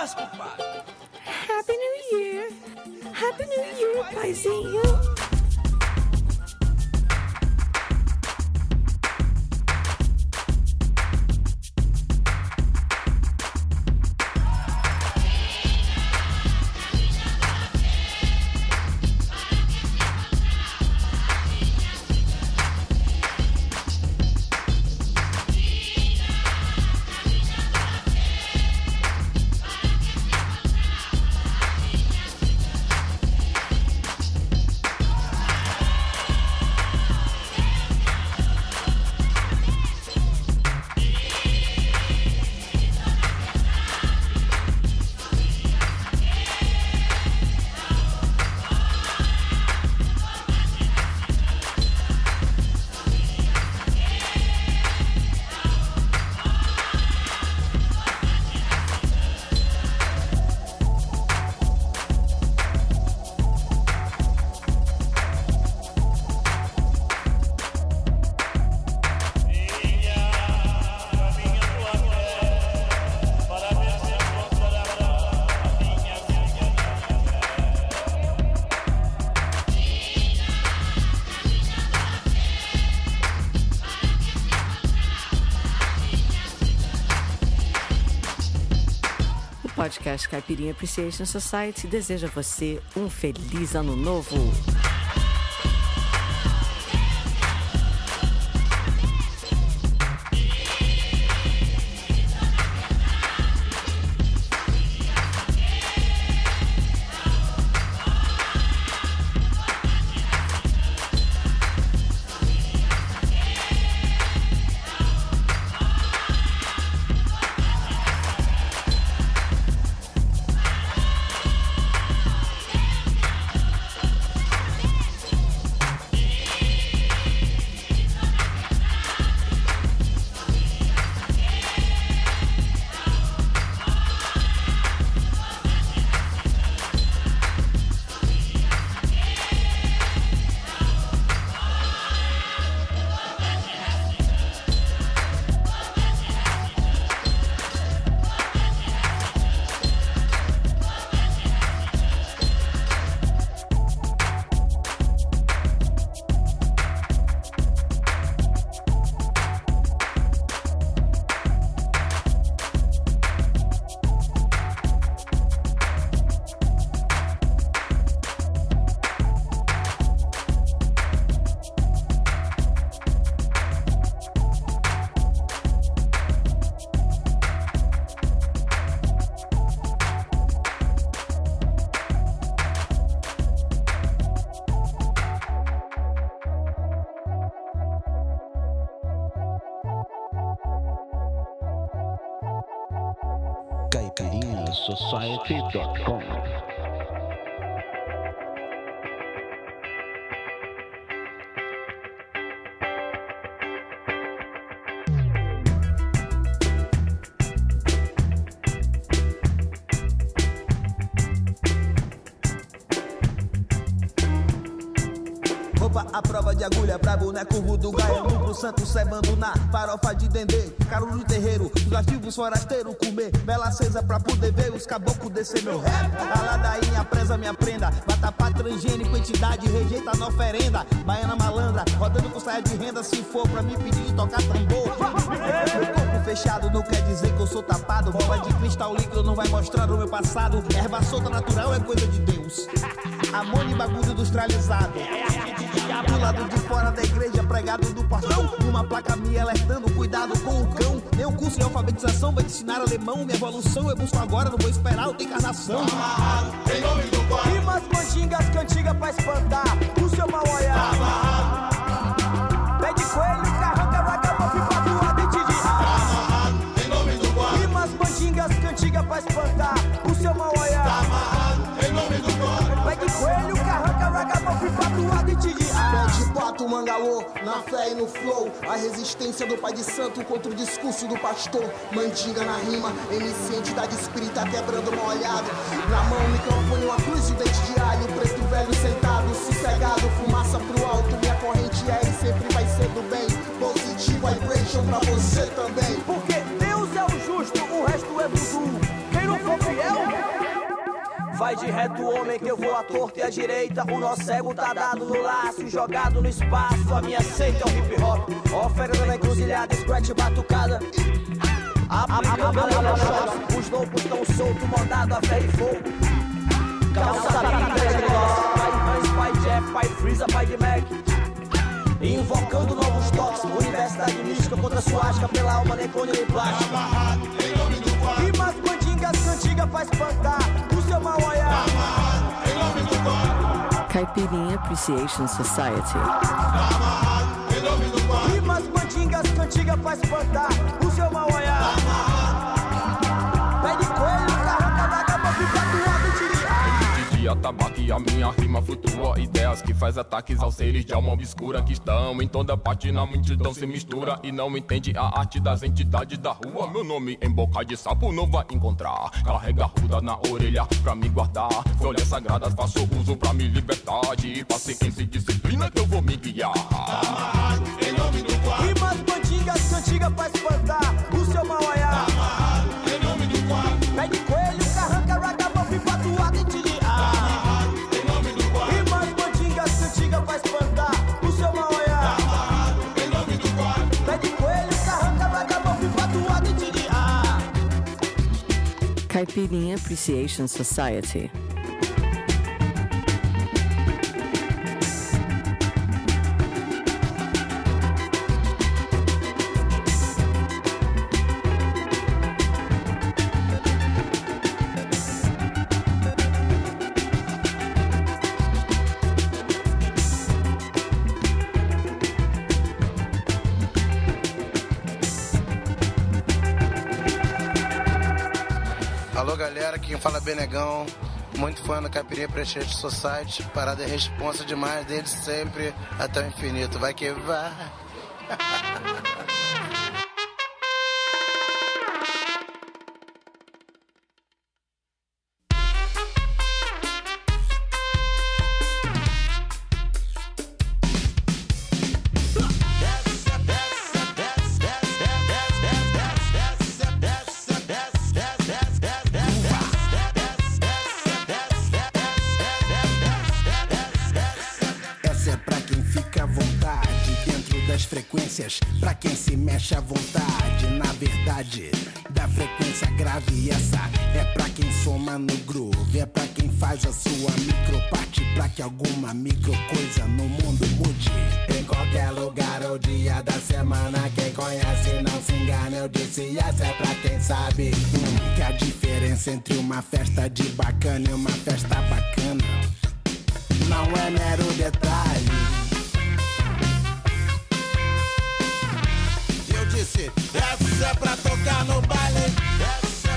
nós, compadre. Happy New Year. Happy New Year, paizinho. O podcast Caipirinha Appreciation Society deseja a você um feliz ano novo. CaipirinhaSociety.com. A prova de agulha pra boneco voodoo, gaiano pro santo cebando na farofa de dendê. Caruru de terreiro, os ativos forasteiros comer bela acesa pra poder ver os caboclos descer meu rap. A ladainha presa minha prenda, vatapá transgênico, entidade rejeita na oferenda. Baiana malandra, rodando com saia de renda, se for pra me pedir de tocar tambor. Meu corpo fechado não quer dizer que eu sou tapado. Bola de cristal líquido não vai mostrar o meu passado. Erva solta natural é coisa de Deus. Amor e bagulho industrializado. Do lado de fora da igreja, pregado do portão, uma placa me alertando, cuidado com o cão. Meu curso de alfabetização vai te ensinar alemão. Minha evolução eu busco agora, não vou esperar outra encarnação. Amarrado, em nome do pai. Rimas mandingas, cantiga pra espantar o seu mal olhar. Amarrado, pé de coelho, carranca, vagabundo, patrulha, dente de amarrado, em nome do pai. Rimas mandingas, cantiga pra espantar o seu mal olhar. Amarrado, em nome do pai. Pé de coelho, carranca, vagabundo, patrulha, dente de Pé de pato, mangalô, na fé e no flow. A resistência do pai de santo contra o discurso do pastor. Mandinga na rima, MC entidade espírita quebrando uma olhada. Na mão, microfone, uma cruz de dente de alho. Preto velho sentado, sossegado, fumaça pro alto. Minha corrente é e sempre vai ser do bem. Positive vibration pra você também. Porque Deus é o justo, o resto é voodoo. Quem não for fiel Vai de reto, homem, que eu vou à torta e à direita. O nosso ego tá dado no laço e jogado no espaço. A minha seita é o hip hop. Oferta na encruzilhada, scratch batucada. Os loucos tão soltos, mandado a ferro e fogo. Calça pica de nossa. Pai Hans, pai Jeff, pai Freeza, pai de Mac. Invocando novos toques. Universidade mística contra suástica. Pela alma necrônio e plástica. Amarrado em nome do Guari. Rimas mandingas, cantiga pra espantar o seu mal olhar. Amarrado em nome do Guari. Caipirinha Appreciation Society. Amarrado em nome do Guari. Rimas mandingas, cantiga pra espantar o seu mal olhar. Pé de coelho, carranca da capa, fica atuado e tiriar. De atabaque a minha rima flutua. Ideias que faz ataques aos seres de alma obscura que estão em toda parte na multidão se mistura e não entende a arte das entidades da rua. Meu nome em boca de sapo não vai encontrar. Carrega ruda na orelha pra me guardar. Folhas sagradas faço uso pra me libertar. De paciência e disciplina que eu vou me guiar. Amarrado em nome do Guari. Rimas mandingas, cantiga pra espantar o seu mal olhar. Amarrado em nome do Guari. Pé de coelho, carranca, ragabão, fica atuado e tiriar. Amarrado em nome do Guari. Rimas mandingas, cantiga pra espantar o seu mal olhar. Amarrado em nome do Guari. Pé de coelho, carranca, ragabão, fica atuado e tiriar. Caipirinha Appreciation Society. Alô galera, quem fala é Benegão, muito fã da Caipirinha Appreciation Society, parada é responsa demais desde sempre até o infinito, vai que vai. Pra quem se mexe à vontade, na verdade, da frequência grave. Essa é pra quem soma no groove, é pra quem faz a sua microparte, pra que alguma micro coisa no mundo mude. Em qualquer lugar ou dia da semana, quem conhece não se engana. Eu disse, essa é pra quem sabe que a diferença entre uma festa de bacana e uma festa bacana não é mero detalhe. Essa é pra tocar no baile. Essa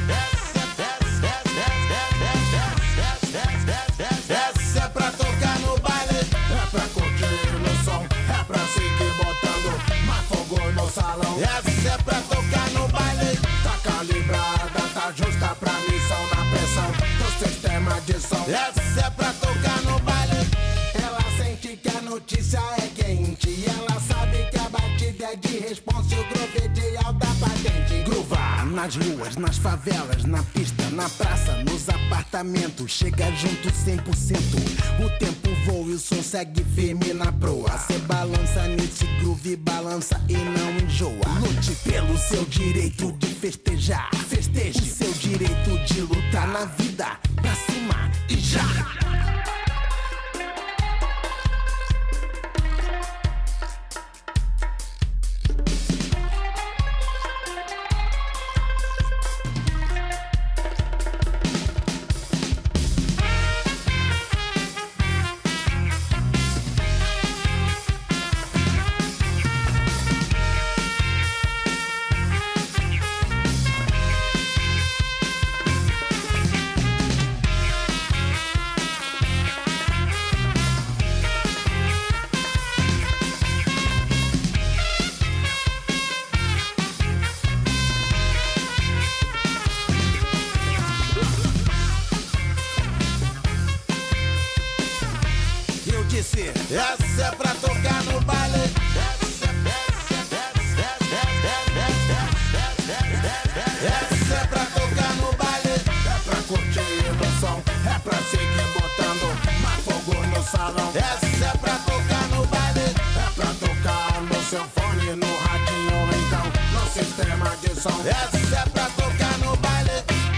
é pra tocar no baile. É pra curtir no som, é pra seguir botando mais fogo no salão. Essa é pra tocar no baile. Tá calibrada, tá justa pra missão na pressão do sistema de som. Essa é pra tocar no baile. Ela sente que a notícia é quente. Ela sabe que a batida é de responsa e o groove é de alta patente. Groovar nas ruas, nas favelas, na pista, na praça, nos apartamentos. Chega junto 100%. O tempo voa e o som segue firme na proa. Cê balança nesse groove, balança e não enjoa. Lute pelo seu direito de festejar. Festeje o seu direito de lutar na vida. Pra cima e já! Essa é pra tocar no baile. Essa é pra tocar no baile. É pra curtir o som, é pra Essa é pra tocar no baile.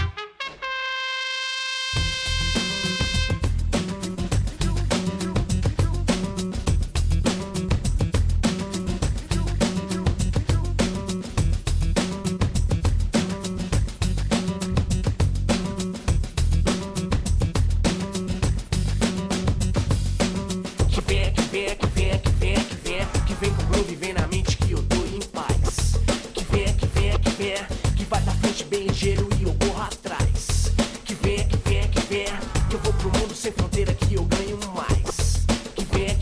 Que vem com o groove, vem na mente que eu tô em paz. Que vem, que vai pra frente bem ligeiro e eu corro atrás. Que vem, que eu vou pro mundo sem fronteira que eu ganho mais. Que vem,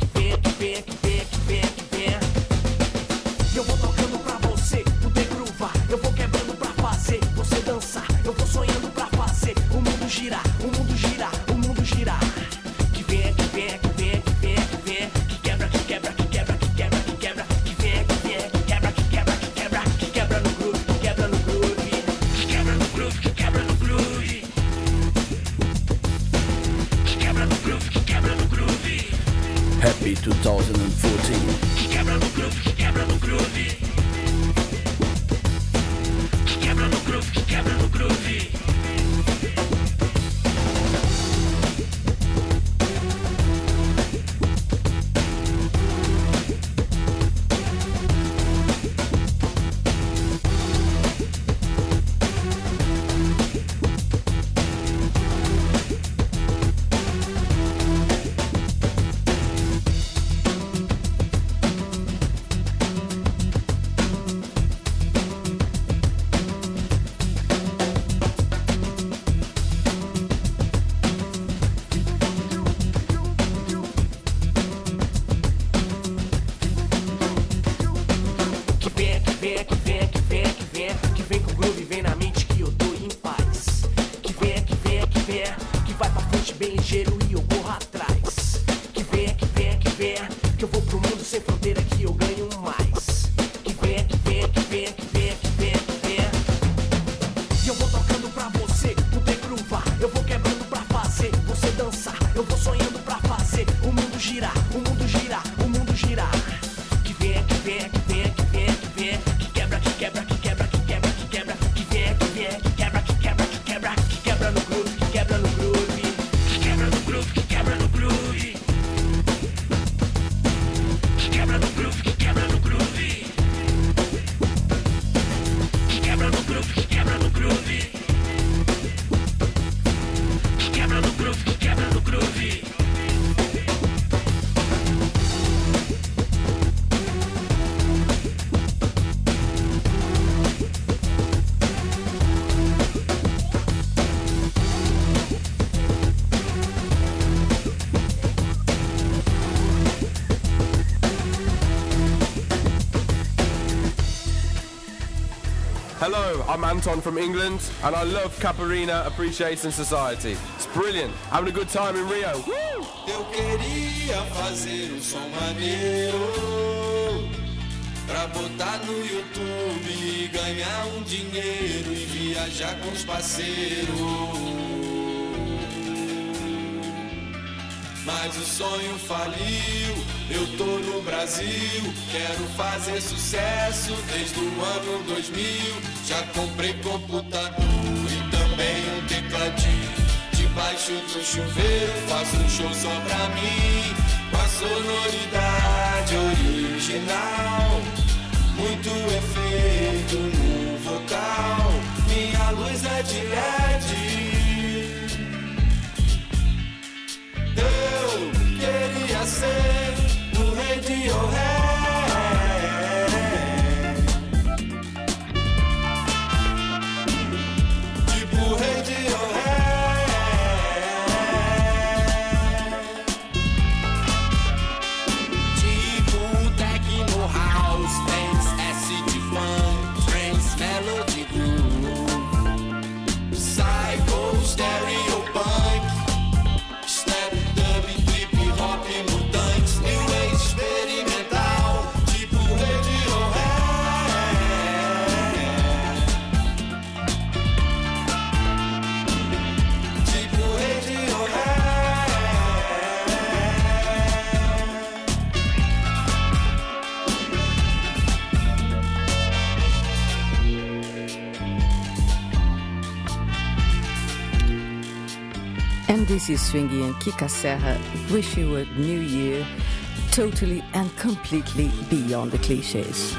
e eu vou tocando pra você poder groovar. Eu vou quebrando pra fazer você dançar. Eu vou sonhando pra fazer o mundo girar, o mundo girar, o mundo girar. Que vem, que quebra, que quebra, que quebra, que quebra, que quebra, que vem, que quebra, que quebra, que quebra, que quebra no groove, que quebra no groove, que quebra no groove, que quebra no groove, que quebra no groove, que quebra no groove. Happy 2014. Que quebra no groove, que quebra no groove, que quebra no groove, que quebra no groove. Que vem com o groove, vem na mente que eu tô em paz. Que vem, que vai pra frente bem ligeiro e eu corro atrás. Que vem, que eu vou pro mundo sem fronteira que eu ganho mais. Que vem, e eu vou tocando pra você poder groovar. Eu vou quebrando pra fazer você dançar. Eu vou sonhando pra fazer o mundo girar, o mundo girar, o mundo girar. Que vem, que quebra, que quebra, que quebra, que quebra, que quebra, que vem, que quebra, que quebra, que quebra, que quebra no groove, que quebra no groove, que quebra no groove, que quebra no groove, que quebra no groove, que quebra no groove, que quebra no groove, que quebra no groove, que quebra no groove, que quebra no groove. Hello, I'm Anton from England, and I love Caparina Appreciation Society. It's brilliant. Having a good time in Rio. Woo! Eu queria fazer um som maneiro pra botar no YouTube e ganhar um dinheiro e viajar com os parceiros. Mas o sonho faliu, eu tô no Brasil, quero fazer sucesso desde o ano 2000. Já comprei computador e também um tecladinho. Debaixo do chuveiro faço um show só pra mim, com a sonoridade original, muito efeito no vocal. Minha luz é de LED. Eu queria ser o Radiohead, tipo Radiohead, tipo techno house, dance, acid funk, trance. And this is Swingy and Kika Serra. Wish you a new year totally and completely beyond the clichés.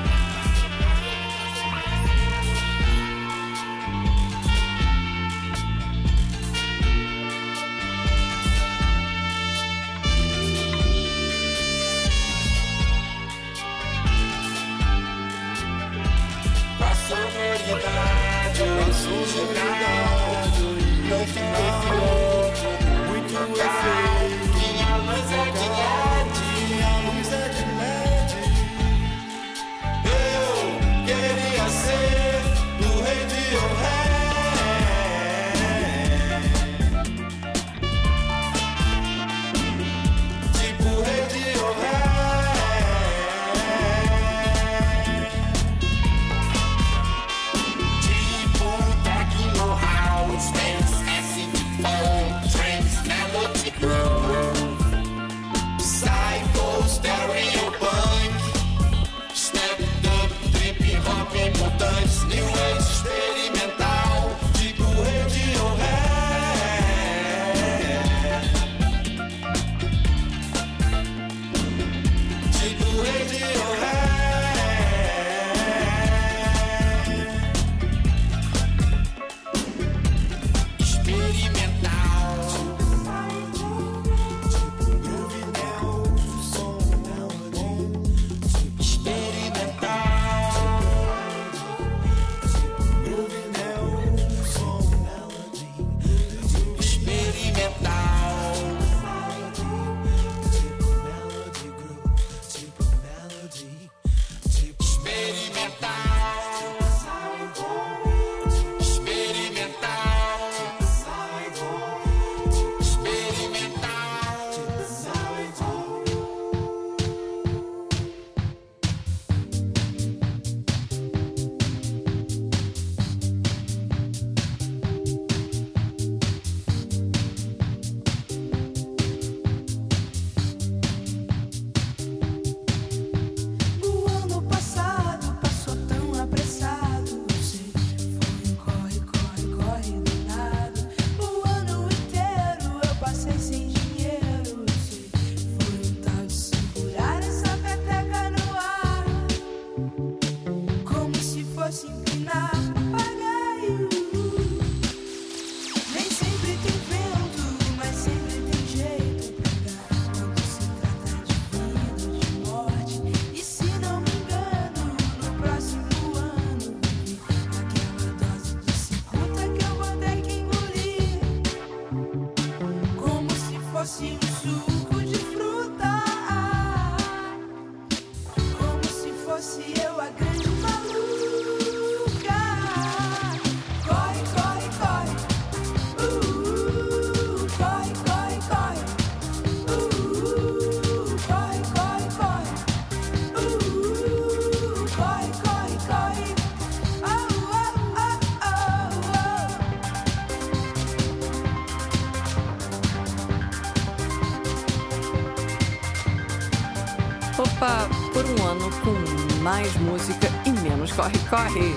Opa, por um ano com mais música e menos corre-corre.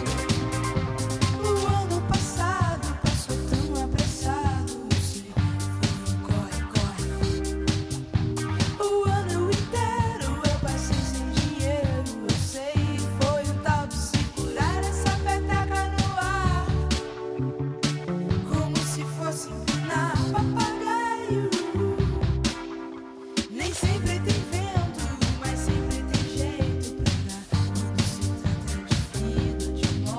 Sempre tem vento pra dar quando se trata de vida, de morte.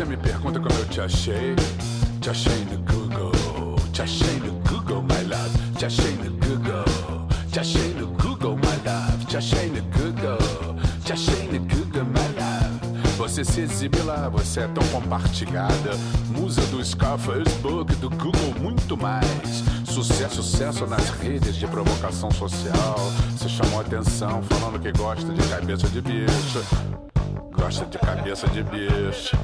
você me pergunta como eu te achei no Google. Te achei no Google, my love. Te achei no Google. Te achei no Google, my love. Te achei no Google. Te achei no Google, my love. Você se exibe lá, você é tão compartilhada. Musa do Scar, Facebook, do Google, muito mais. Sucesso nas redes de provocação social. Você chamou atenção falando que gosta de cabeça de bicho. Gosta de cabeça de bicho.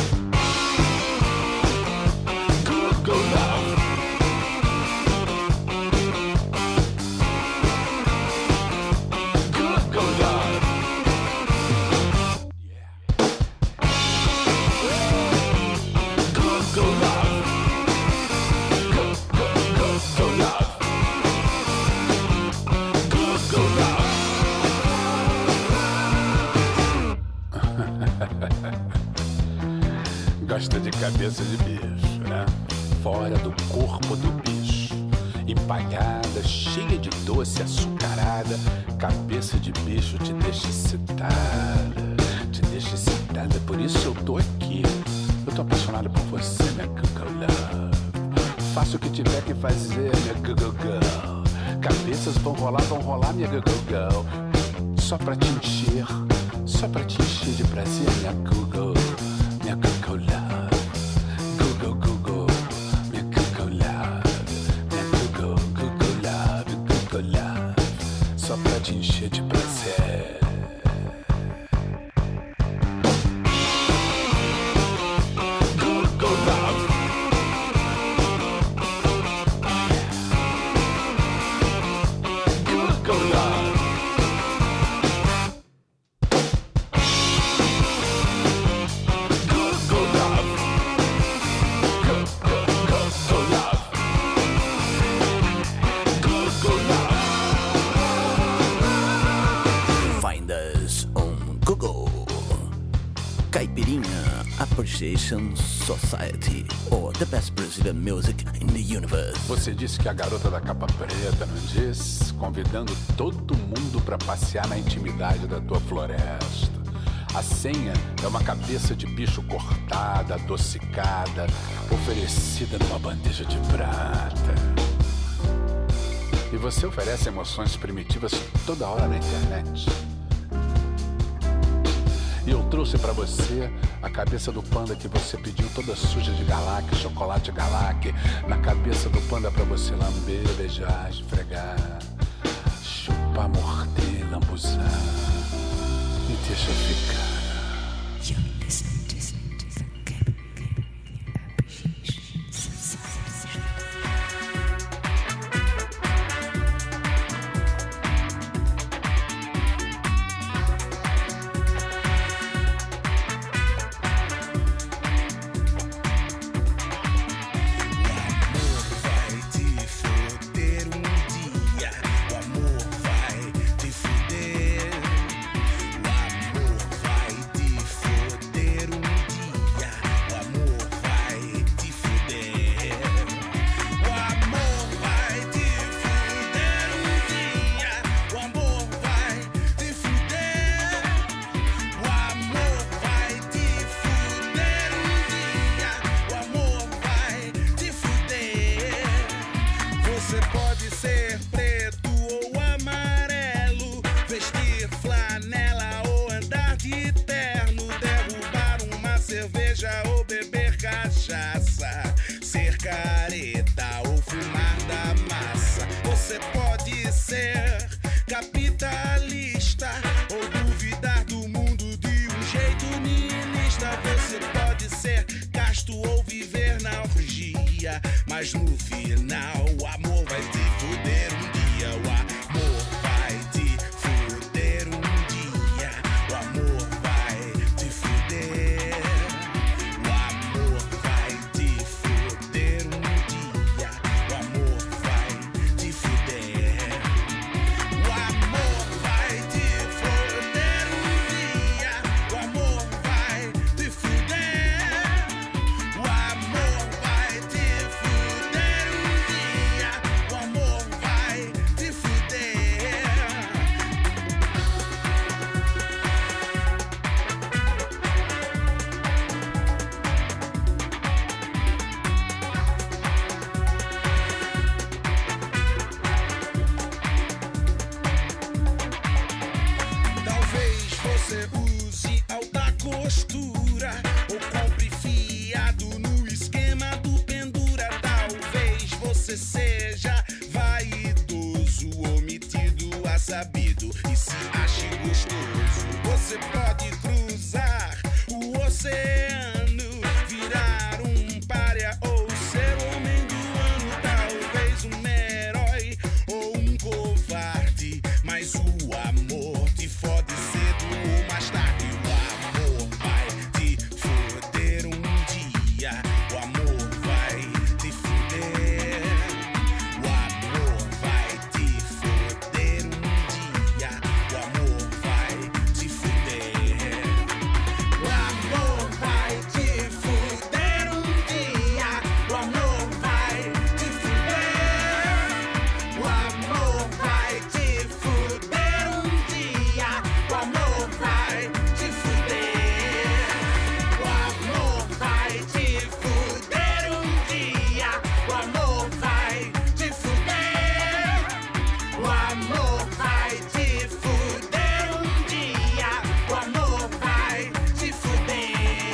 Google Love. Google Love. Google Love. Google Love. Google Love. Gosta de cabeça de bicho, né? Fora do corpo do bicho. Empalhada, cheia de doce, açucarada. Cabeça de bicho te deixa excitada. Te deixa excitada, por isso eu tô aqui. Eu tô apaixonado por você, minha Google Love. Faço o que tiver que fazer, minha Google Girl. Cabeças vão rolar, minha Google Girl. Só pra te encher de prazer, minha Google. Minha Google Love. Google, Google. Minha Google Love. Minha Google, Google Love. Google Love. Só pra te encher de prazer. Google Love. Google Love. Caipirinha Appreciation Society, or the best Brazilian music in the universe. Você disse que a garota da capa preta, não disse? Convidando todo mundo pra passear na intimidade da tua floresta. A senha é uma cabeça de bicho cortada, adocicada, oferecida numa bandeja de prata. E você oferece emoções primitivas toda hora na internet. E eu trouxe pra você a cabeça do panda que você pediu, toda suja de galac, chocolate galac. Na cabeça do panda pra você lamber, beijar, esfregar, chupar, morder, lambuzar. Me deixa ficar. Mas no final o amor vai te fuder um dia. O amor vai te fuder um dia. O amor vai te fuder. O amor vai te fuder um dia. O amor vai te fuder. O amor vai te fuder um dia. O amor vai te fuder. O amor vai te fuder um dia. se ache gostoso. Você pode cruzar o oceano, virar um pária ou ser o homem do ano, talvez um herói ou um covarde, mas o amor te fode cedo ou mais tarde. O amor vai te foder um dia, o amor vai te foder. O amor vai te foder um dia, o amor vai te foder. O amor vai te foder um dia, o amor vai te foder. O amor vai te foder um dia, o amor vai te foder. O amor vai te foder um dia, o amor vai te foder. O amor vai te foder um dia, o amor vai te foder.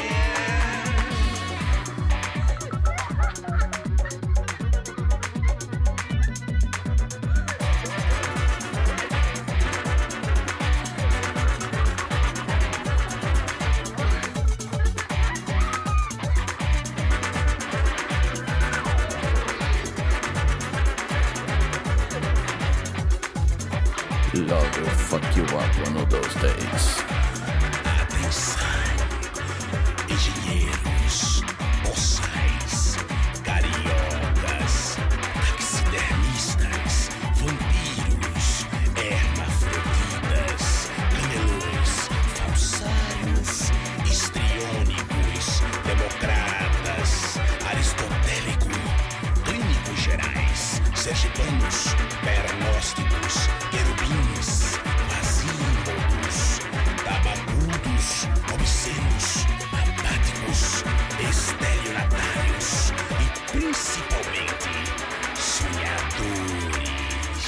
Love will fuck you up one of those days. Atenção, engenheiros, boçais, cariocas, taxidermistas, vampiros, hermafroditas, camelôs, falsários, histriônicos, democratas, aristotélicos, clínicos gerais, sergipanos, pernósticos, querubins, vazímodos, tabacudos, obscenos, apáticos, estelionatários e principalmente sonhadores.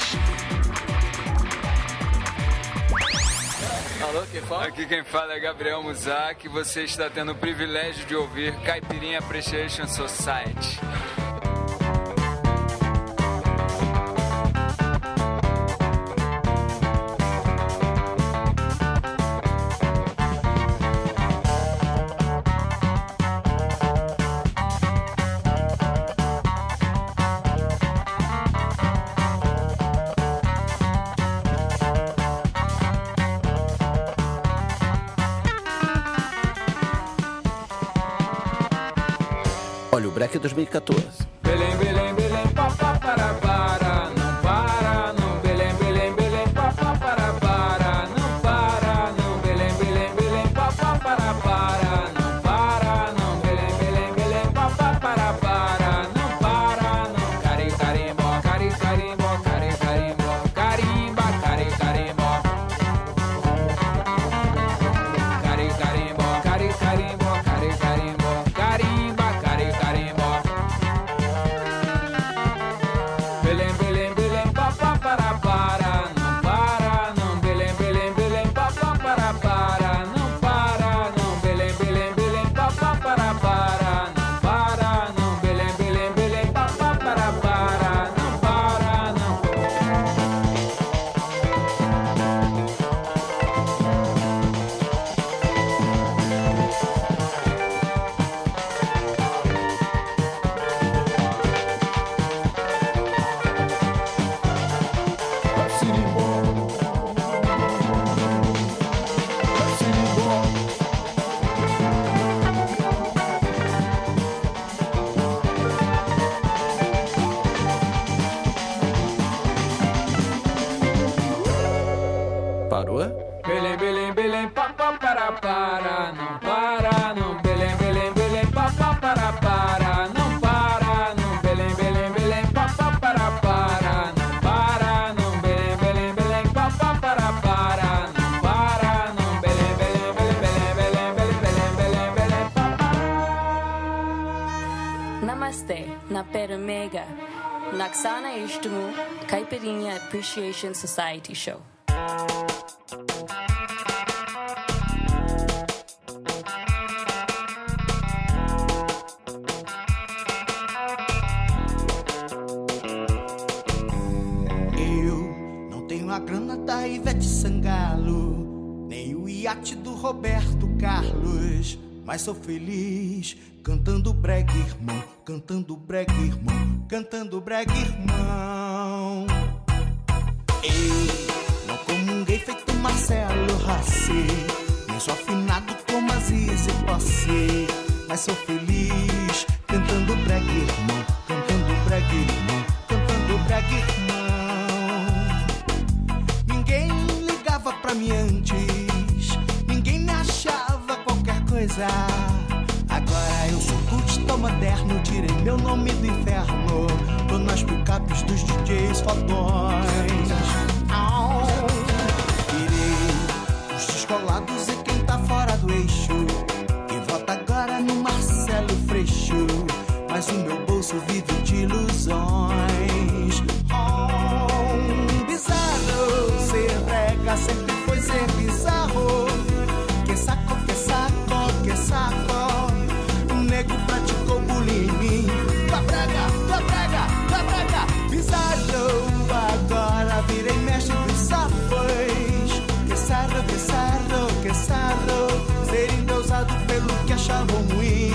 Alô, quem fala? Aqui quem fala é Gabriel Muzak e você está tendo o privilégio de ouvir Caipirinha Appreciation Society. Olha o Break 2014. Belém, Belém, Belém, papá, para, não para, não. Belém, Belém, Belém, papá, para, não para, não. Belém, Belém, Belém, papá, para, não para, não. Belém, Belém, Belém, papá, para, não para, não. Cari, carimbó, cari, carimbó, cari, carimbó, carimba, cari, carimbó. Cari, carimbó, cari, carimbó, cari, carimbó, carimba, cari, carimbó. Belém, Belém, Belém, papá, para, não para, não. Belém, Belém, Belém, papá, para, não para, não. Belém, Belém, Belém, papá, para, não para, não. Belém, Belém, Belém, papá, para, não para, não. Parou? Belém, Belém, Belém, papá, para, não para, não. Belém, Belém, Belém, papá, para, não para, não. Belém, Belém, Belém, papá, para, não para, não. Belém, Belém, Belém, papá, para, não para, não. Belém, Belém, Belém, Belém, Belém, Belém, Belém, Belém, papá. Namaste, na Peramega, Naksana Ishtumu, Caipirinha Appreciation Society Show. a grana da Ivete Sangalo, nem o iate do Roberto Carlos. Mas sou feliz cantando brega, irmão, cantando brega, irmão, cantando brega, irmão. Ei, não comunguei feito Marcelo Rossi, nem sou afinado como Aziz e Posse. Mas sou feliz cantando brega, irmão, cantando brega, irmão, cantando brega, irmão. Ninguém ligava pra mim antes, ninguém me achava qualquer coisa. Agora eu sou culto moderno, tirei meu nome do inferno, tô nas picapes dos DJs fodões. Virei os descolados e quem tá fora do eixo, quem vota agora no Marcelo Freixo. Mas o meu bolso vive de ilusões. Bizarro, ser brega sempre foi ser bizarro. Que saco, que saco, que saco. O nego praticou bullying em mim. Tua brega, tua brega, tua brega. Bizarro, agora virei mestre dos sapos. Que sarro, que sarro, que sarro. Ser endeusado pelo que achavam ruim.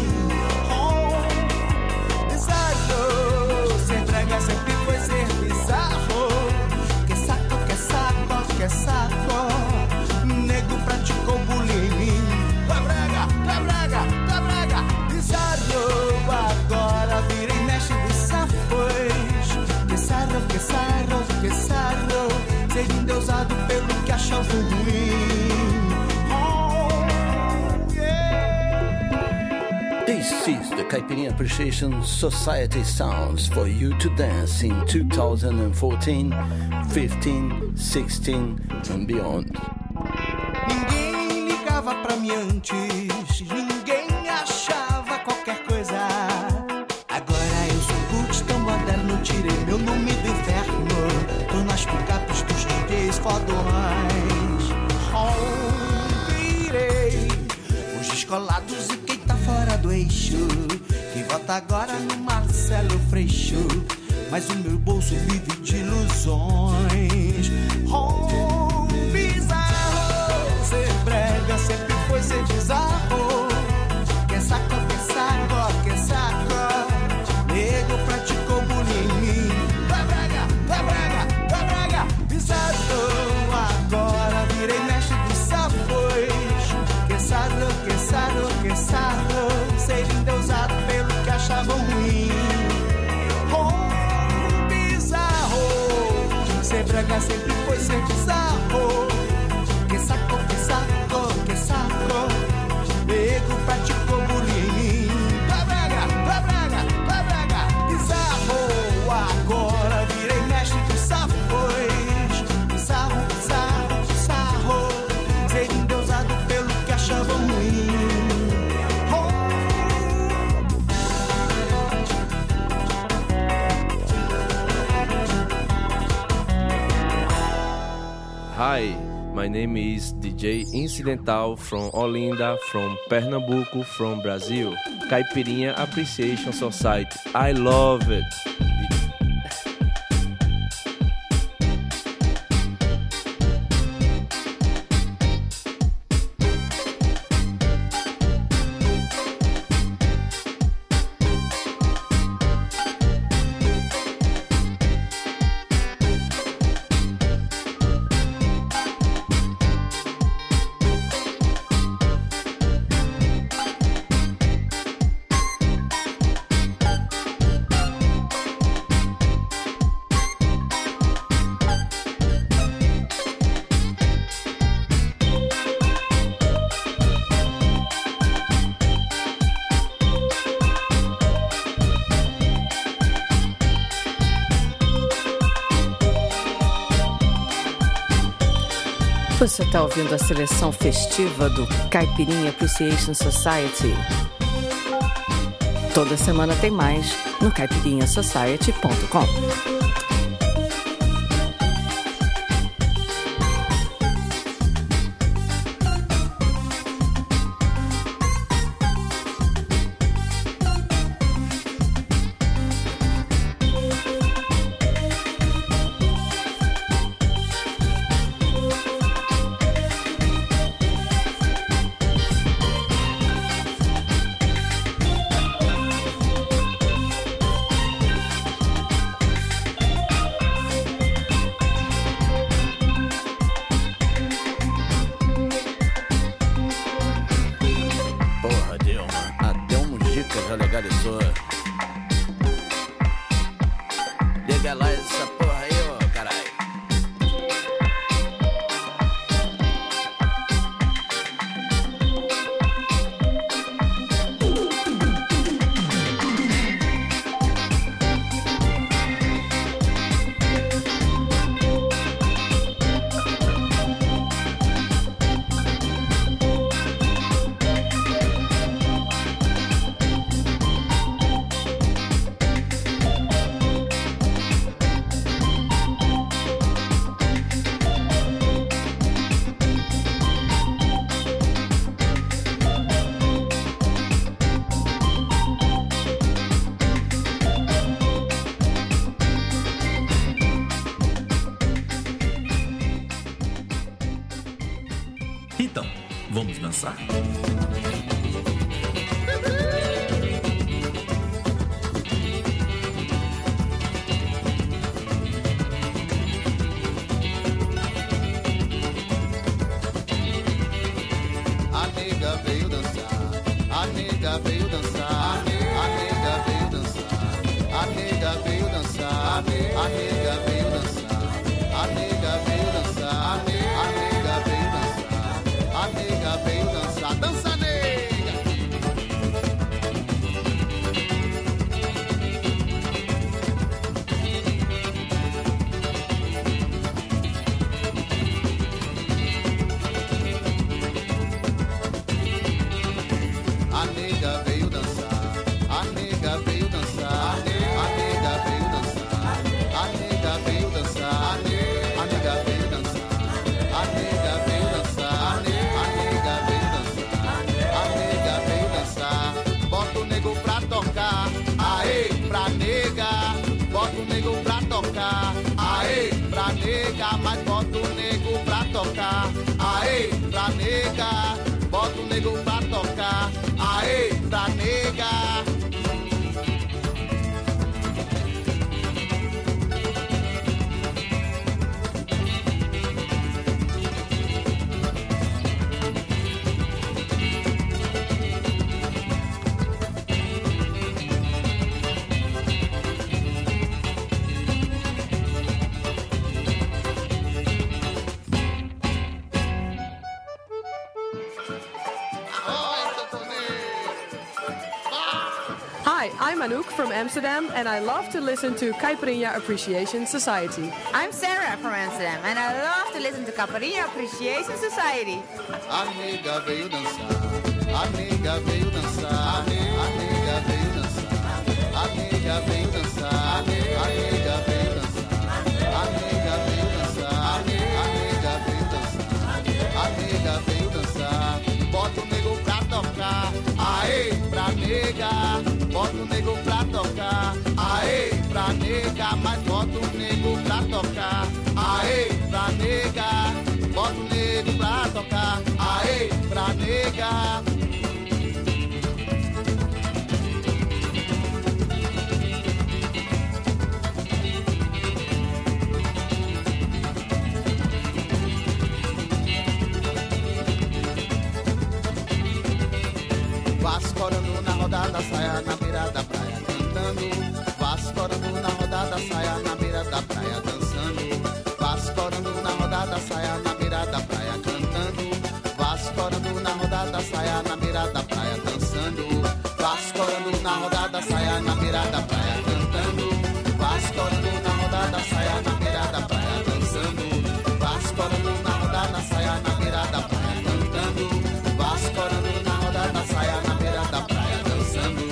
Ser brega sempre foi ser bizarro. Que saco, que saco, que saco. Nego praticou bullying em mim. Tua brega, tua brega, tua brega. Bizarro, agora virei mestre dos sapos. Que sarro, que sarro, que sarro. Ser endeusado pelo que achavam ruim. This is the Caipirinha Appreciation Society sounds for you to dance in 2014, 15, 16 and beyond. Ninguém ligava pra mim antes, ninguém me achava qualquer coisa. Agora eu sou culto tão moderno, tirei meu nome do inferno, tô nas picapes dos DJs fodões. Virei os descolados e quem tá fora do eixo, quem vota agora no Marcelo Freixo. Mas o meu bolso vive de ilusões. Bizarro, ser brega sempre foi ser bizarro. Que saco, que saco, que saco. Nego praticou bullying em mim. Vai brega, vai brega, vai brega. Bizarro, agora virei mestre dos sapos. Que sarro, que sarro, que sarro. Ser endeusado pelo que achavam ruim. Ser brega sempre foi ser bizarro. Que saco, que saco, que saco. Nego praticou bullying em mim. Vai brega, vai brega, vai brega. Bizarro, agora virei mestre dos sapos. Bizarro, bizarro, bizarro. Ser endeusado pelo que achavam ruim. Hi, my name is DJ Incidental from Olinda, from Pernambuco, from Brazil. Caipirinha Appreciation Society. I love it. Você está ouvindo a seleção festiva do Caipirinha Appreciation Society. Toda semana tem mais no caipirinhasociety.com. localizou. Legalize essa porra aí, ô caralho. Então, vamos dançar? A nega veio dançar, a nega veio dançar, a nega veio dançar, a nega veio dançar, a nega veio dançar, a nega veio dançar, a nega veio dançar, a nega veio dançar, dança nega. A nega veio dançar, a nega veio dançar, a nega veio dançar, a nega veio dançar, a nega veio dançar, a nega veio dançar, a nega veio dançar, a nega veio dançar. Bota o nego pra tocar, aê, pra nega. Bota o nego pra tocar, aê, pra nega. Mas bota o nego pra tocar, aê, pra nega. Bota o nego pra tocar, aê, pra nega. Hi, I'm Anouk from Amsterdam, and I love to listen to Caipirinha Appreciation Society. I'm Sarah from Amsterdam, and I love to listen to Caipirinha Appreciation Society. A nega veio dançar, a nega veio dançar, a nega veio dançar, a nega veio dançar, a nega veio dançar, a nega veio dançar, a nega veio dançar, a nega veio dançar. Bota o nego pra tocar, aê, pra nega. Bota o nego pra tocar, aê, pra nega. Mas bota o nego pra tocar, aê, pra nega. Bota o nego pra tocar, aê, pra nega. Vascorando na rodada, saia na beira da praia cantando. Vascorando na rodada, saia na beira da praia dançando. Vascorando na rodada, saia na beira da praia cantando. Vascorando na rodada, saia na beira da praia dançando. Vascorando na rodada, saia na beira da praia cantando. Vascorando na rodada, saia na beira da praia dançando. Vascorando na rodada, saia na beira da praia cantando. Vascorando na rodada, saia na beira da praia dançando.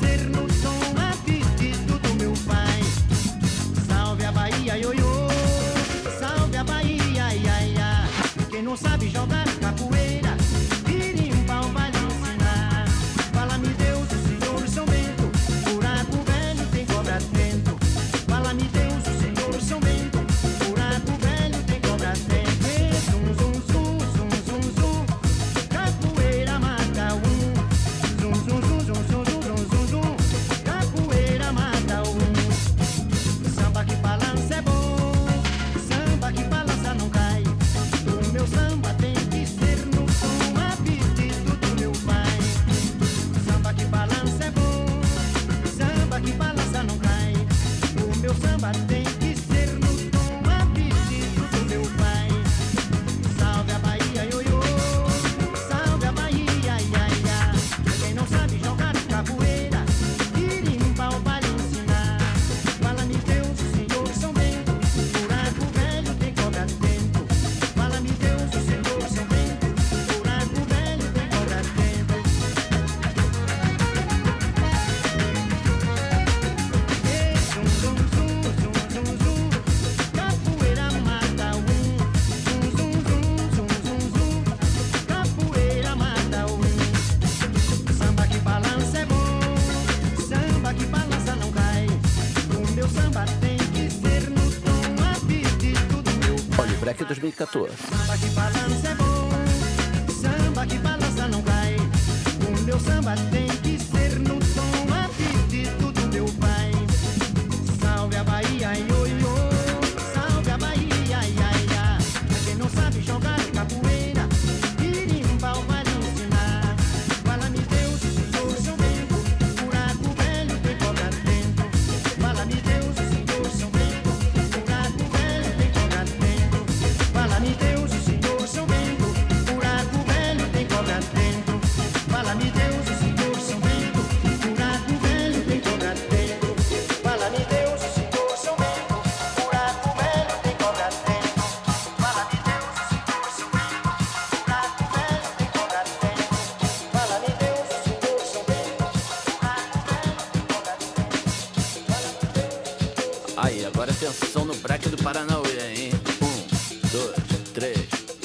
ser no som a pedido do meu pai. Salve a Bahia, ioiô, salve a Bahia, ia, ia. Quem não sabe jogar capoeira, vire um pau, vai lhe ensinar. Fala-me Deus, o Senhor São Bento, buraco velho tem cobra dentro. Fala-me Deus, o Senhor São Bento, buraco velho tem cobra dentro. Zum, zum, zum, zum, zum, zum, capoeira mata um. Zum, zum, zum, zum, zum, zum, zum, zum, capoeira mata um. Samba que balança é bom, samba que balança não cai. O meu samba tem que ser no som a pedido do meu pai. Samba que balança é bom, samba que balança não cai. O meu samba tem que ser no som a pedido do meu pai. Salve a Bahia, ioiô, salve a Bahia, ia, ia. Quem não sabe jogar capoeira, vire um pau para lhe ensinar. Fala-me Deus, o Senhor São Bento, buraco velho tem cobra dentro. Fala-me Deus, o Senhor São Bento, buraco velho tem cobra dentro. Zum, zum, zum, zum, zum, zum, capoeira mata um. Zum, zum, zum, zum, zum, zum, capoeira mata um. Samba que balança é bom, samba que balança não cai. O meu samba tem que ser no tom a pedido do meu pai. Olha, Break 2014. Samba que balança é bom, samba que balança não cai. O meu samba tem que ser no tom a pedido do meu pai. Salve a Bahia, ioiô, salve a Bahia, ia, ia. Quem não sabe jogar capoeira, vire um pau para lhe ensinar. Fala-me Deus, o Senhor São Bento, buraco velho tem cobra dentro. Fala-me Deus, o Senhor São Bento, buraco velho tem cobra dentro. Fala-me Deus, o Senhor São Bento, buraco velho tem cobra dentro. Fala-me Deus, o Senhor São Bento, buraco velho tem cobra dentro. Fala-me Deus, o Senhor São Bento, buraco velho tem cobra dentro. Fala-me Deus, o Senhor São Bento, buraco velho tem cobra dentro. Fala-me Deus, o Senhor São Bento, buraco velho tem cobra dentro. Aí, agora atenção no Break do Paranauê, hein? 1, 2, 3.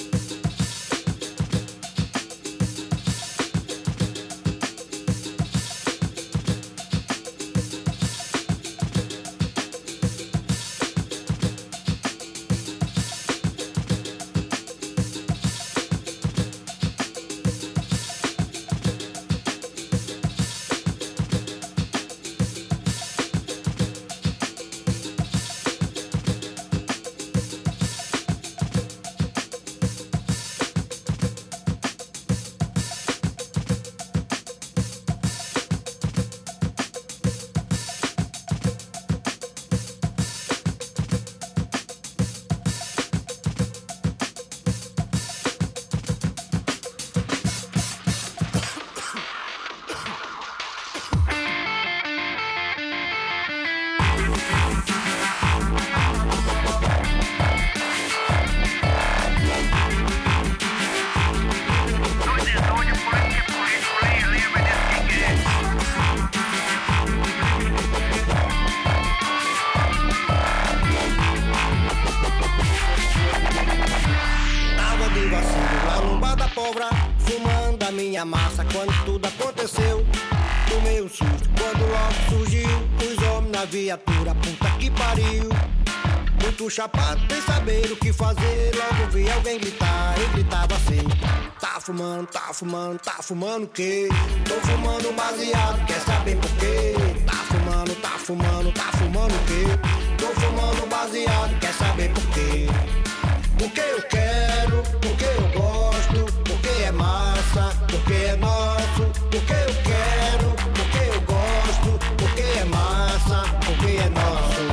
Fumando a minha massa quando tudo aconteceu. Tomei um susto quando logo surgiu os homens na viatura, puta que pariu. Muito chapado, sem saber o que fazer. Logo vi alguém gritar, e gritava assim: tá fumando, tá fumando, tá fumando o quê? Tô fumando baseado, quer saber por quê? Tá fumando, tá fumando, tá fumando o quê? Tô fumando baseado, quer saber por quê? Porque eu quero, porque eu gosto, porque é massa, porque é nosso. Porque eu quero, porque eu gosto, porque é massa, porque é nosso.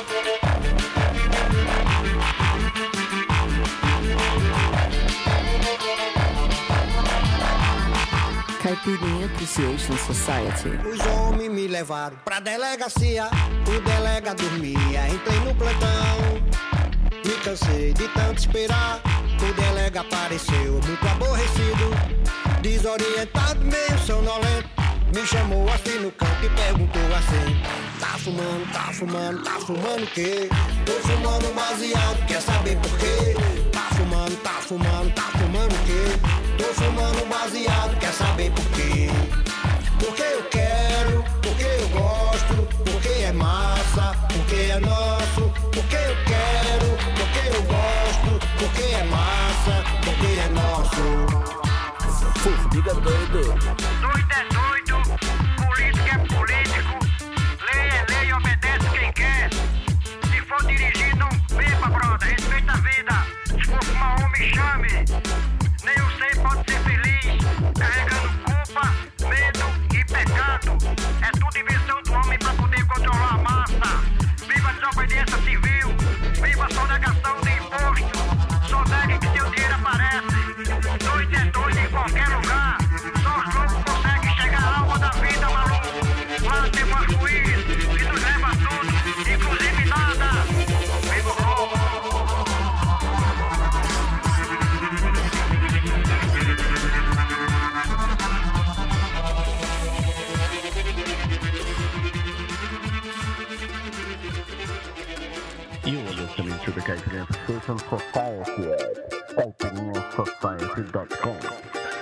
Caipirinha Appreciation Society. Os homens me levaram pra delegacia, o delega dormia, entrei no plantão. Me cansei de tanto esperar, o delega apareceu muito aborrecido, desorientado, meio sonolento. Me chamou assim no canto e assim. Tá fumando o quê? Tô fumando baseado, quer saber por quê? Tá fumando o quê? Tô fumando baseado, quer saber por quê? Porque eu quero, porque eu gosto, porque é massa, porque é nosso. Porque eu quero, porque eu gosto, porque é massa, porque é nosso. Formiga doido. Doido é doido, político é político. Lei é lei, obedece quem quer. Se for dirigir, não beba, brother, respeita a vida. Se for fumar homem, chame. Nem eu sei, pode ser feliz. Carregando culpa, medo e pecado. É tudo invenção do homem pra poder controlar a massa. Viva a desobediência civil, viva a sonegação de imposto. Só negue que seu dinheiro aparece. Doido é doido em qualquer lugar. Só os loucos conseguem chegar à alma da vida, maluco. Lá tem um arco-íris que nos leva a tudo, inclusive nada. Viva o roubo. You are listening to the Caipirinha Appreciation Society at caipirinhasociety.com.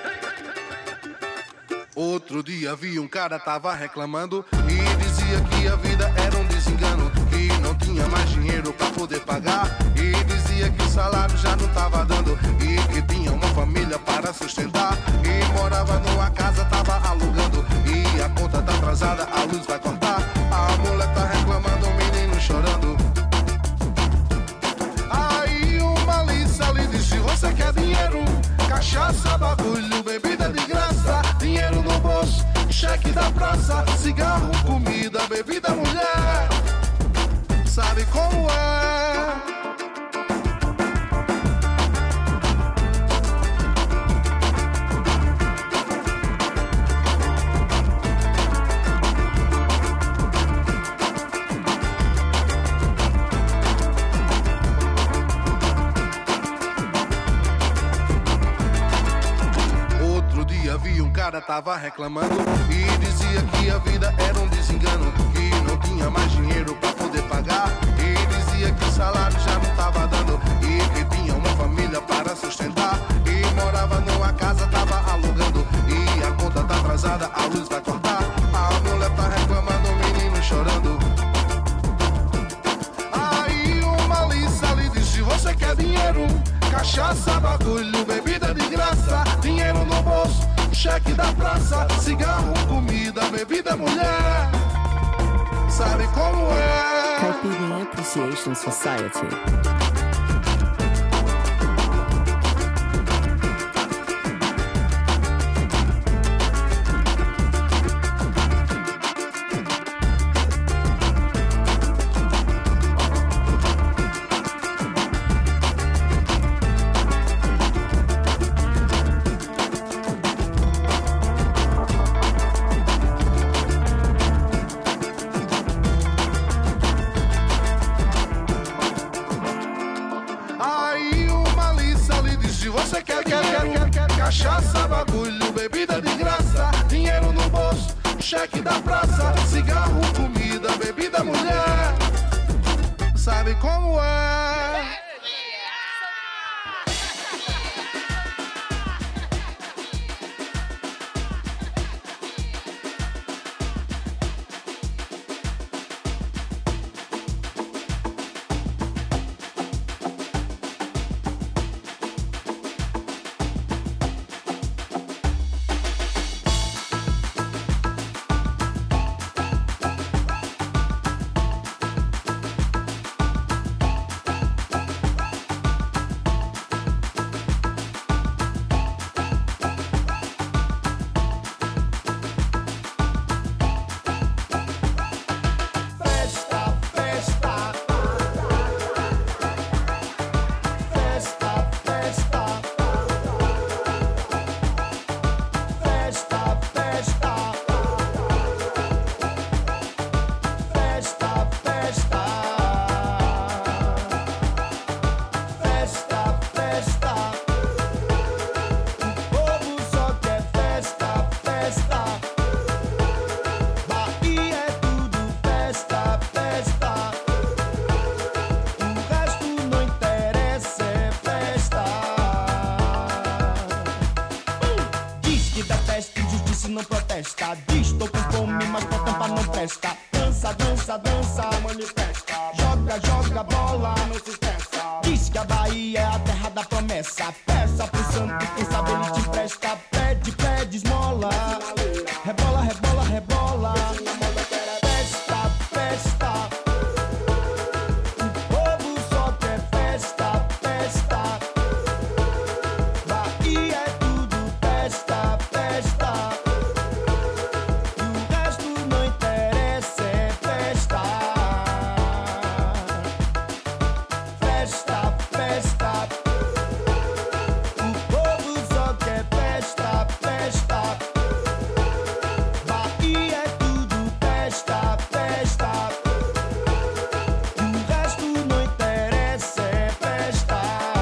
Outro dia vi um cara tava reclamando e dizia que a vida era um desengano, que não tinha mais dinheiro pra poder pagar, e dizia que o salário já não tava dando e que tinha uma família para sustentar, e morava numa casa, tava alugando e a conta tá atrasada, a luz vai cortar, a mulher tá reclamando, o menino chorando. Aí uma Lisa lhe disse: você quer dinheiro? Cachaça, bagulho, bebida de graça, dinheiro no bolso, cheque da praça, cigarro, comida, bebida, mulher. Sabe como é? Tava reclamando e dizia que a vida era um desengano, que não tinha mais dinheiro pra poder pagar, e dizia que o salário já não tava dando e que tinha uma família para sustentar, e morava numa casa, tava alugando e a conta tá atrasada, a luz vai cortar, a mulher tá reclamando, o menino chorando. Aí uma Lisa lhe disse: você quer dinheiro? Cachaça, bagulho, bebida de graça, dinheiro no bolso, cheque da praça, cigarro, comida, bebida, mulher. Sabe como é? Caipirinha Appreciation Society. Cachaça, bagulho, bebida de graça, dinheiro no bolso, cheque da praça, cigarro, comida, bebida, mulher. Sabe como é? creme, mas pra tampar não presta. Dança, dança, dança, manifesta. Joga, joga bola, não se esqueça. Diz que a Bahia é a terra da promessa. Peça pro santo, quem sabe ele te presta. Pede, pede esmola. Rebola, rebola, rebola. Festa, festa. O povo só quer festa, festa. Bahia é tudo festa, festa. E o resto não interessa, é festa. Festa, festa. O povo só quer festa, festa. Bahia é tudo festa, festa. E o resto não interessa, é festa.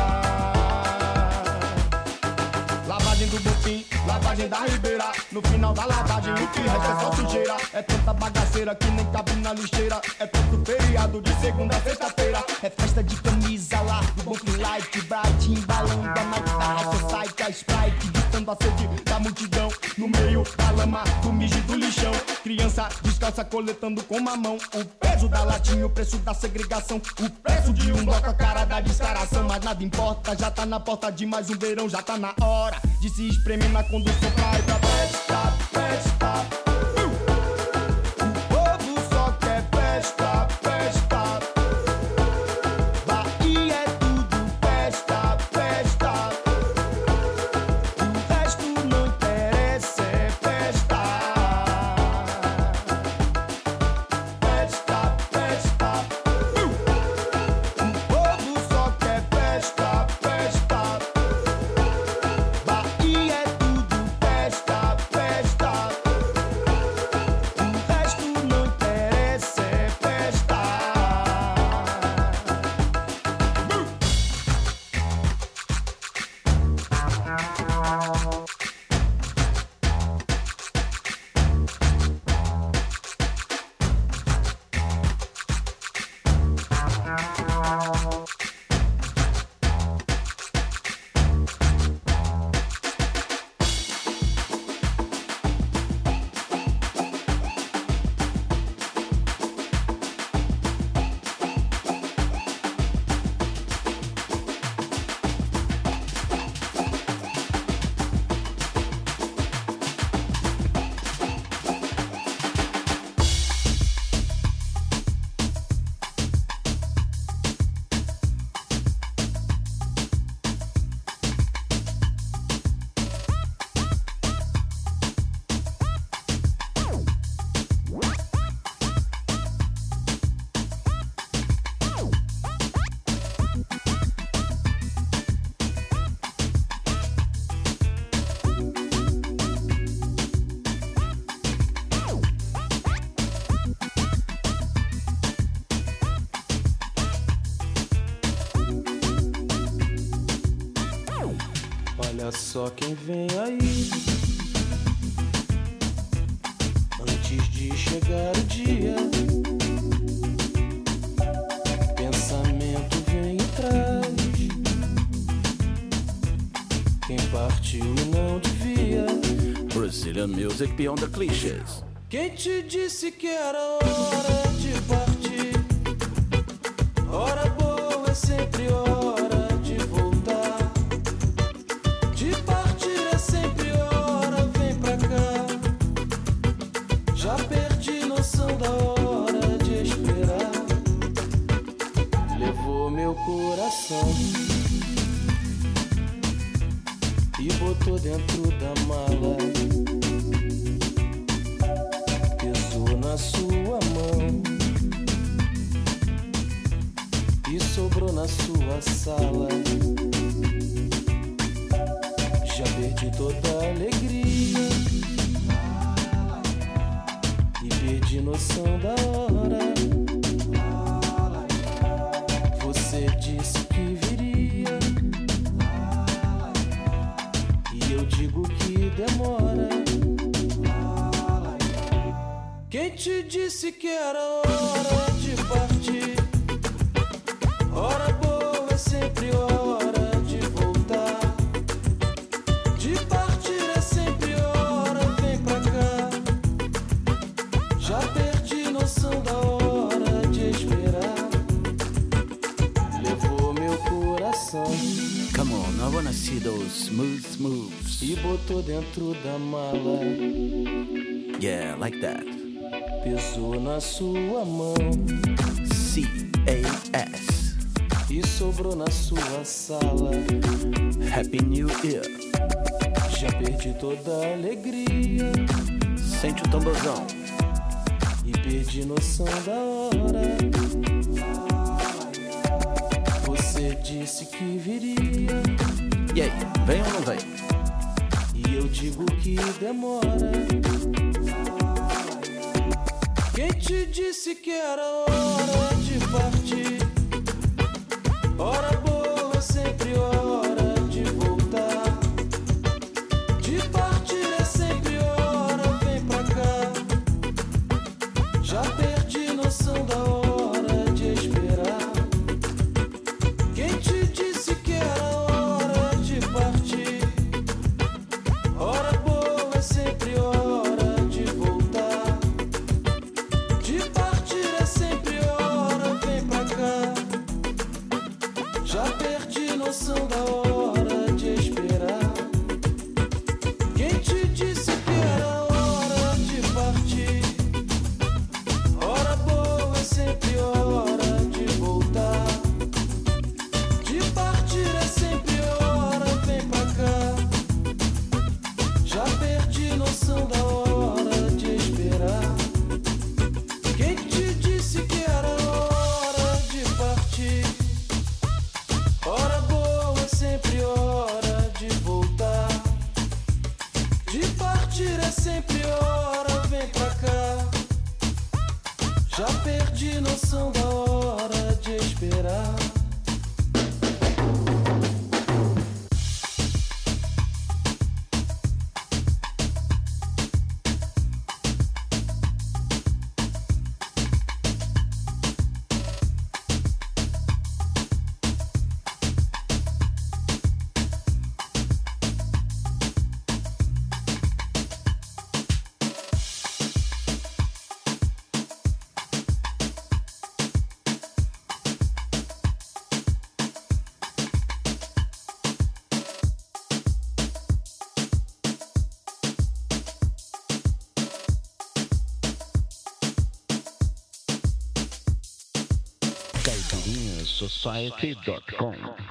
Lavagem do Bofim, lavagem da Ribeira. No final da lavagem o que resta é só sujeira. É tanta bagaceira que nem cabe na lixeira. É tanto feriado de segunda a sexta-feira. É festa de camisa lá, do Bofim Light Bright. Embalando a Night, a Society, a Sprite. Ditando a sede da multidão. No meio da lama, do mijo e do lixão. Criança descalça coletando com uma mão. O peso da latinha, o preço da segregação. O preço de um bloco, a cara da descaração. Mas nada importa, já tá na porta de mais um verão. Já tá na hora de se espremer na condução pra ir pra festa, festa. O povo só quer festa, festa. Bahia é tudo festa, festa. O resto não interessa, é festa. Festa, festa. O povo só quer festa, festa. Bahia é tudo festa, festa. O resto não interessa, é festa. Olha só quem vem aí. Antes de chegar o dia, pensamento vem e traz. Quem partiu e não devia. Brazilian music beyond the clichés. Quem te disse que era hora de partir? Hora boa é sempre hora de voltar. De partir é sempre hora, vem pra cá. Já perdi noção da hora de esperar. Levou meu coração e botou dentro da mala. Pesou na sua mão e sobrou na sua sala. Já perdi toda a alegria e perdi noção da hora. Você disse que viria e eu digo que demora. Quem te disse que era hora de partir? Hora boa é sempre hora de voltar. De partir é sempre hora, vem pra cá. Já perdi noção da hora de esperar. Levou meu coração. Come on, I wanna see those smooth moves. E botou dentro da mala. Yeah, like that. Pesou na sua mão. C-A-S. E sobrou na sua sala. Happy New Year. Já perdi toda a alegria. Sente o tamborzão. E perdi noção da hora. Você disse que viria. E aí, vem ou não vem? E eu digo que demora. Quem te disse que era hora de partir? Hora boa é sempre hora de voltar. De partir é sempre hora, vem pra cá. Já perdi noção da hora de esperar. Quem te disse que era hora de partir? Hora boa é sempre hora de voltar. De partir é sempre hora, vem pra cá. Já perdi noção da hora de esperar. Quem te disse que era hora de partir? Hora boa é sempre hora de voltar. De partir é sempre hora, vem pra cá. Já perdi noção da hora de esperar. Quem te disse que era hora de partir? Hora boa é sempre hora de voltar. De partir é sempre hora, vem pra cá. Já perdi noção da hora de esperar. Society.com.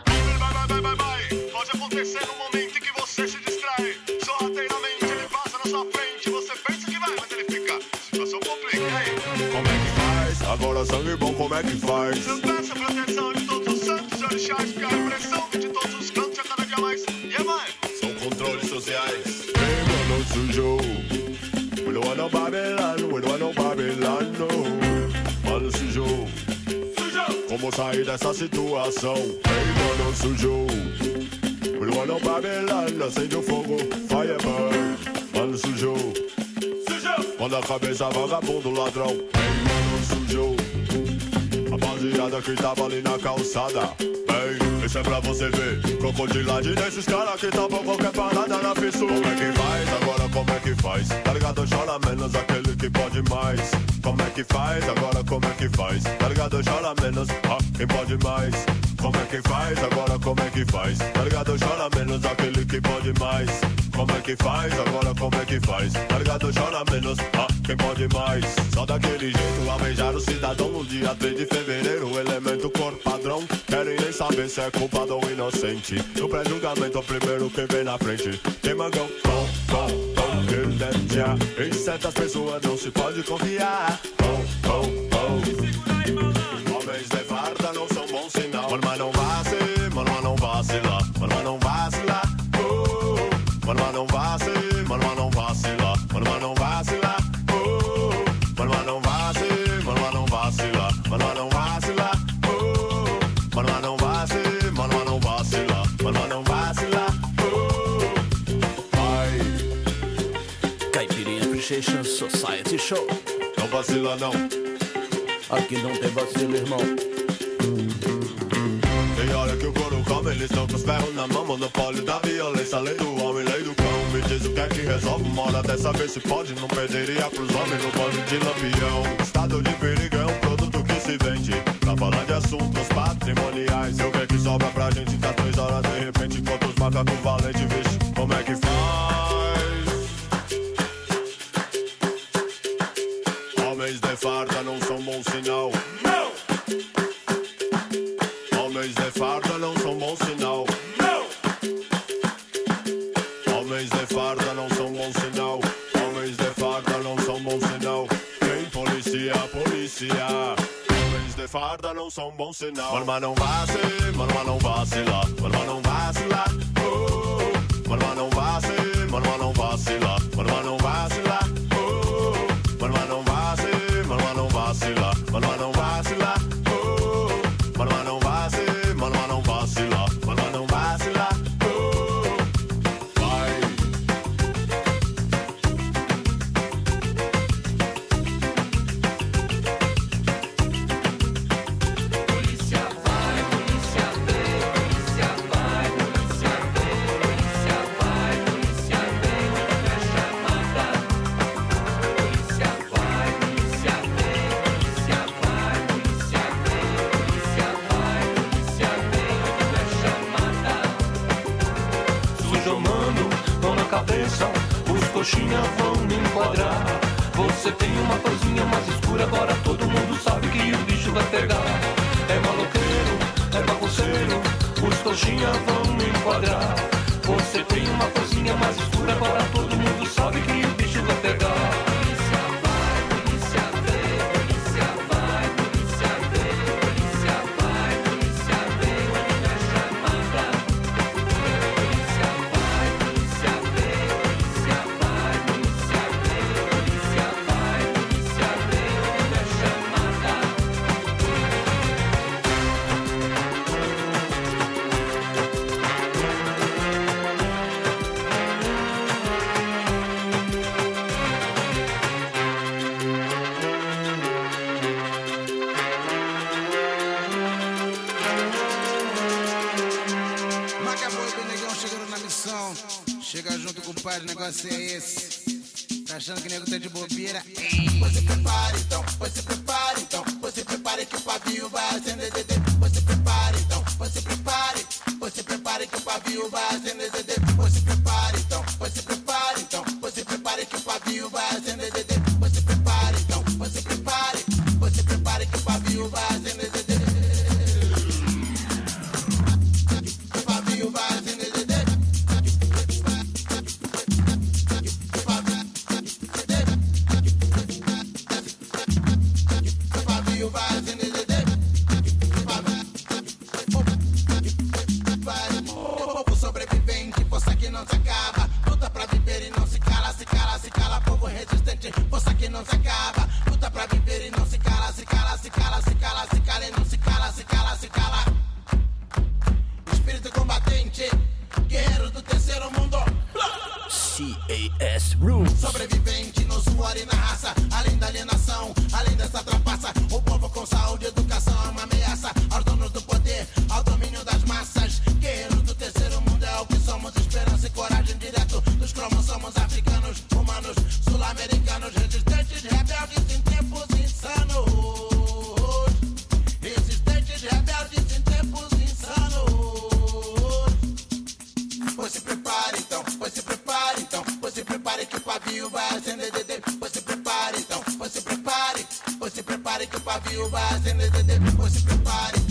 Vai, pode acontecer no momento em que você se distrai. Sorrateiramente ele passa na sua frente. Você pensa que vai, mas ele fica. Situação complica. E aí? Como é que faz? Agora sangue bom, como é que faz? Eu peço a proteção de todos os santos e orixás, porque a repressão de todos os cantos é cada dia mais. E é mais? São controles sociais. Hey, mano, sujou. We don't want no Babylon, we don't want no Babylon, no. Mano, sujou. Como sair dessa situação? Hey, mano, sujou. We don't want no Babylon, acende o fogo, Firebird. Mano, sujou. Quando a cabeça vagabundo ladrão. Hey, mano, sujou. Rapaziada que tava ali na calçada. Bem, isso é pra você ver. Crocodilagem desses caras que tapam qualquer parada na fissura. Como é que faz? Agora como é que faz? Tá ligado? Chora menos aquele que pode mais. Como é que faz? Agora como é que faz? Tá ligado? Chora menos, quem pode mais? Como é que faz? Agora como é que faz? Tá ligado? Chora menos aquele que pode mais. Como é que faz? Agora como é que faz? Tá ligado? Chora menos, quem pode mais? Só daquele jeito, almejar o cidadão no dia 3 de fevereiro. Elemento cor padrão, querem nem saber se é culpado ou inocente. No pré-julgamento, o primeiro que vem na frente. Tem mangão, em certas pessoas não se pode confiar. Homens de farda não são bom sinal. Mas não vacila, mas não vacila, mas não vacila. Mas não vacila, mas não vacila, mas não vacila. Mas não vacila, mas não vacila, mas não vacila. Mas não vacila, mas não vacila, mas não vacila. Caipirinha Appreciation Society Show. Não vacila não. Aqui não tem vacilo, irmão. Tem hora que o couro come, eles estão com os ferros na mão. Monopólio da violência, lei do homem, lei do cão. me diz o que é que resolve. Uma hora dessa vez se pode, não perderia pros homens no bando de lampião. Estado de perigo é um produto que se vende pra falar de assuntos patrimoniais. Eu ver que sobra pra gente das 3 horas de repente, enquanto os macacos valentes, vixe, como é que faz? Homens de farda não são bom sinal. Não! Homens de farda não são bom sinal. Não! Homens de farda não são bom sinal. Homens de farda não são bom sinal. Tem polícia, polícia. Homens de farda não são bom sinal. Mas não vacila, mas não vacila, mas não vacila. Mas não vacila, mas não vacila, mas não vacila. Mas não vacila, mas não vacila, mas não vacila. Mas não vacila, mas não vacila, mas não vacila. Os coxinha vão me enquadrar. Você tem uma coisinha mais escura, agora todo mundo sabe que o bicho vai pegar. É maloqueiro, é bagunceiro, os coxinha vão me enquadrar. Você tem uma coisinha mais escura, agora todo mundo sabe que o bicho vai pegar. O negócio é esse. Tá achando que o nego tá de bobeira? Você prepara então, você prepara então, você prepare que o pavio vai acender. Você prepara então, você prepare que o pavio vai acender. Você prepara então, você prepara então, você prepare que o pavio vai acender. Você prepara então, você prepare que o pavio vai acender. O pavio vai acender. Sobrevivente no suor e na raça, além da alienação, além dessa trapaça. O povo com saúde e educação é uma ameaça aos donos do poder, ao domínio das massas. Guerreiros do terceiro mundo é o que somos, esperança e coragem direto dos cromossomos africanos, humanos, sul-americanos, resistentes, rebeldes em tempos insanos. Resistentes, rebeldes em tempos insanos. Você prepare então, você prepare então, você prepare que o pavio vai acender. Você prepare então, você prepare que o pavio vai acender. Você prepare.